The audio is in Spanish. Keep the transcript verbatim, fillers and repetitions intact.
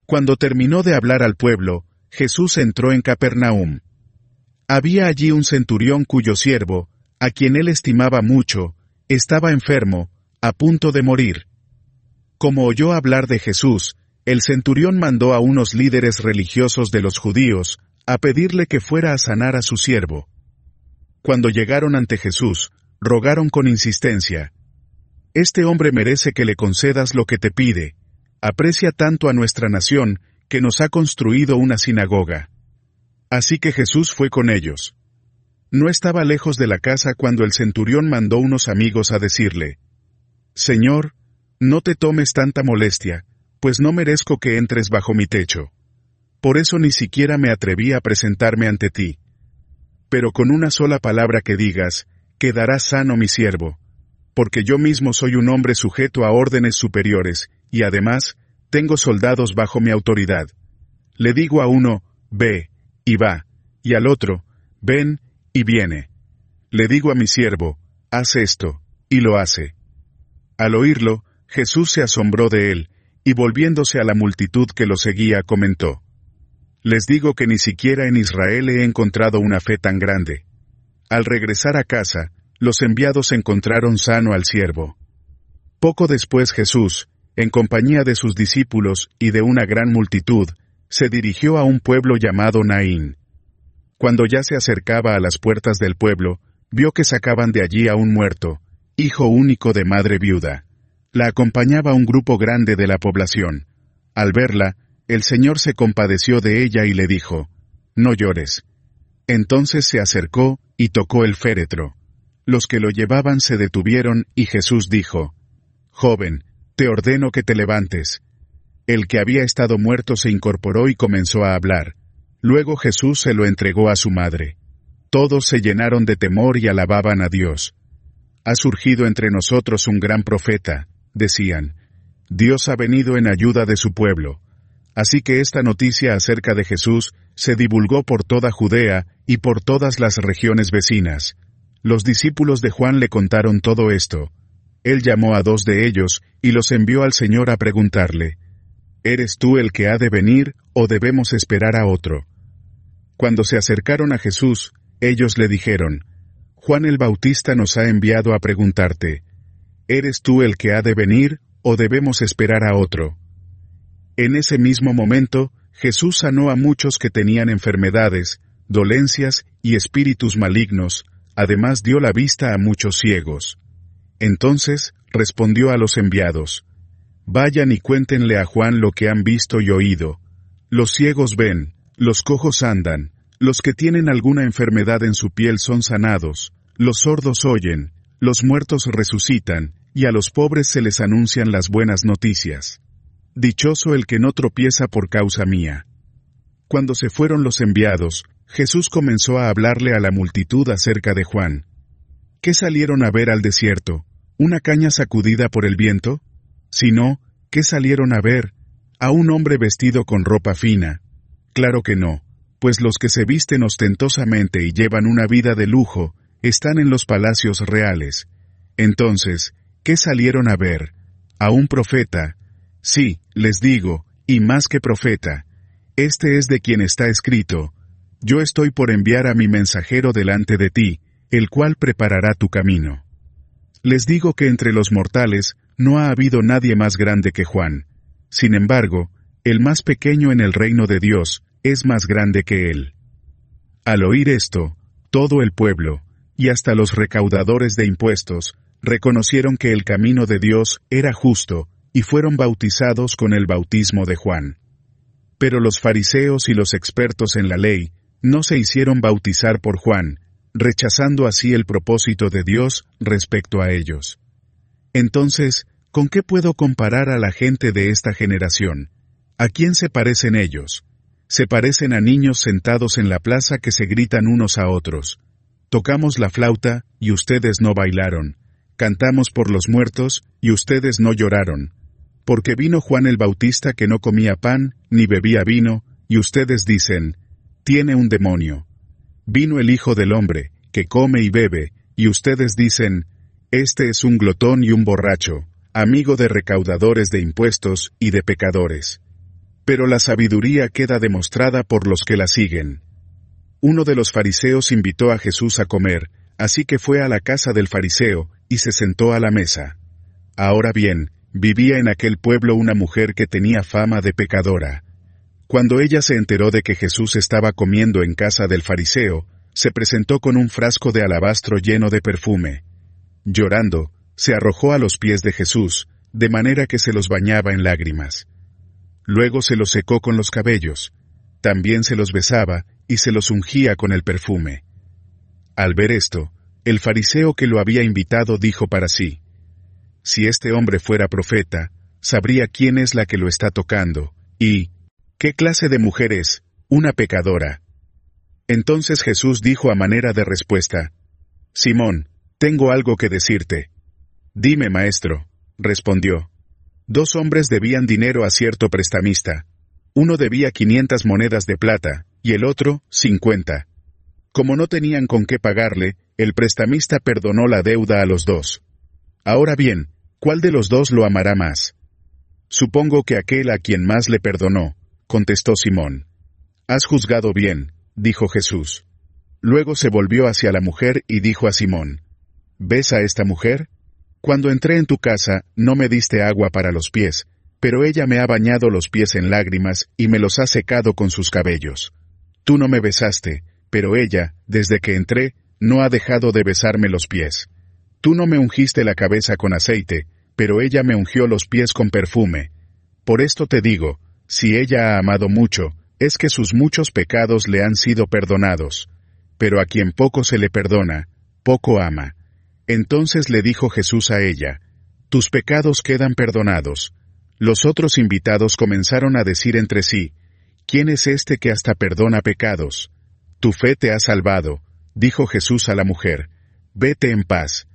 Cuando terminó de hablar al pueblo, Jesús entró en Capernaum. Había allí un centurión cuyo siervo, a quien él estimaba mucho, estaba enfermo, a punto de morir. Como oyó hablar de Jesús, el centurión mandó a unos líderes religiosos de los judíos a pedirle que fuera a sanar a su siervo. Cuando llegaron ante Jesús, rogaron con insistencia: «Este hombre merece que le concedas lo que te pide. Aprecia tanto a nuestra nación que nos ha construido una sinagoga». Así que Jesús fue con ellos. No estaba lejos de la casa cuando el centurión mandó unos amigos a decirle: «Señor, no te tomes tanta molestia, pues no merezco que entres bajo mi techo. Por eso ni siquiera me atreví a presentarme ante ti. Pero con una sola palabra que digas, quedará sano mi siervo, porque yo mismo soy un hombre sujeto a órdenes superiores, y además, tengo soldados bajo mi autoridad. Le digo a uno, ve, y va, y al otro, ven, y viene. Le digo a mi siervo, haz esto, y lo hace». Al oírlo, Jesús se asombró de él, y volviéndose a la multitud que lo seguía, comentó: «Les digo que ni siquiera en Israel he encontrado una fe tan grande». Al regresar a casa, los enviados encontraron sano al siervo. Poco después Jesús, en compañía de sus discípulos y de una gran multitud, se dirigió a un pueblo llamado Naín. Cuando ya se acercaba a las puertas del pueblo, vio que sacaban de allí a un muerto, hijo único de madre viuda. La acompañaba un grupo grande de la población. Al verla, el Señor se compadeció de ella y le dijo: «No llores». Entonces se acercó y tocó el féretro. Los que lo llevaban se detuvieron y Jesús dijo: «Joven, te ordeno que te levantes». El que había estado muerto se incorporó y comenzó a hablar. Luego Jesús se lo entregó a su madre. Todos se llenaron de temor y alababan a Dios. «Ha surgido entre nosotros un gran profeta», decían. «Dios ha venido en ayuda de su pueblo». Así que esta noticia acerca de Jesús se divulgó por toda Judea y por todas las regiones vecinas. Los discípulos de Juan le contaron todo esto. Él llamó a dos de ellos y los envió al Señor a preguntarle: «¿Eres tú el que ha de venir, o debemos esperar a otro?». Cuando se acercaron a Jesús, ellos le dijeron: «Juan el Bautista nos ha enviado a preguntarte: ¿eres tú el que ha de venir, o debemos esperar a otro?». En ese mismo momento, Jesús sanó a muchos que tenían enfermedades, dolencias y espíritus malignos, además dio la vista a muchos ciegos. Entonces, respondió a los enviados: «Vayan y cuéntenle a Juan lo que han visto y oído. Los ciegos ven, los cojos andan, los que tienen alguna enfermedad en su piel son sanados, los sordos oyen, los muertos resucitan, y a los pobres se les anuncian las buenas noticias. Dichoso el que no tropieza por causa mía». Cuando se fueron los enviados, Jesús comenzó a hablarle a la multitud acerca de Juan. ¿Qué salieron a ver al desierto? ¿Una caña sacudida por el viento? Si no, ¿qué salieron a ver? ¿A un hombre vestido con ropa fina? Claro que no, pues los que se visten ostentosamente y llevan una vida de lujo, están en los palacios reales. Entonces, ¿qué salieron a ver? ¿A un profeta? Sí, les digo, y más que profeta. Este es de quien está escrito: «Yo estoy por enviar a mi mensajero delante de ti, el cual preparará tu camino». Les digo que entre los mortales no ha habido nadie más grande que Juan. Sin embargo, el más pequeño en el reino de Dios es más grande que él. Al oír esto, todo el pueblo, y hasta los recaudadores de impuestos, reconocieron que el camino de Dios era justo, y fueron bautizados con el bautismo de Juan. Pero los fariseos y los expertos en la ley no se hicieron bautizar por Juan, rechazando así el propósito de Dios respecto a ellos. Entonces, ¿con qué puedo comparar a la gente de esta generación? ¿A quién se parecen ellos? Se parecen a niños sentados en la plaza que se gritan unos a otros: «Tocamos la flauta, y ustedes no bailaron. Cantamos por los muertos, y ustedes no lloraron. Porque vino Juan el Bautista que no comía pan, ni bebía vino, y ustedes dicen: tiene un demonio. Vino el Hijo del Hombre, que come y bebe, y ustedes dicen: este es un glotón y un borracho, amigo de recaudadores de impuestos y de pecadores. pero la sabiduría queda demostrada por los que la siguen. Uno de los fariseos invitó a Jesús a comer, así que fue a la casa del fariseo, y se sentó a la mesa. Ahora bien, vivía en aquel pueblo una mujer que tenía fama de pecadora. Cuando ella se enteró de que Jesús estaba comiendo en casa del fariseo, se presentó con un frasco de alabastro lleno de perfume. Llorando, se arrojó a los pies de Jesús, de manera que se los bañaba en lágrimas. Luego se los secó con los cabellos. También se los besaba, y se los ungía con el perfume. Al ver esto, el fariseo que lo había invitado dijo para sí: si este hombre fuera profeta, sabría quién es la que lo está tocando, y ¿qué clase de mujer es? Una pecadora. Entonces Jesús dijo a manera de respuesta: Simón, tengo algo que decirte. Dime, maestro, respondió. Dos hombres debían dinero a cierto prestamista. Uno debía quinientas monedas de plata, y el otro, cincuenta. Como no tenían con qué pagarle, el prestamista perdonó la deuda a los dos. Ahora bien, ¿cuál de los dos lo amará más? Supongo que aquel a quien más le perdonó, contestó Simón. Has juzgado bien, dijo Jesús. Luego se volvió hacia la mujer y dijo a Simón: ¿Ves a esta mujer? Cuando entré en tu casa, no me diste agua para los pies, pero ella me ha bañado los pies en lágrimas y me los ha secado con sus cabellos. Tú no me besaste, pero ella, desde que entré, no ha dejado de besarme los pies. Tú no me ungiste la cabeza con aceite, pero ella me ungió los pies con perfume. Por esto te digo, si ella ha amado mucho, es que sus muchos pecados le han sido perdonados. Pero a quien poco se le perdona, poco ama. Entonces le dijo Jesús a ella: tus pecados quedan perdonados. Los otros invitados comenzaron a decir entre sí: ¿quién es este que hasta perdona pecados? Tu fe te ha salvado, dijo Jesús a la mujer. Vete en paz,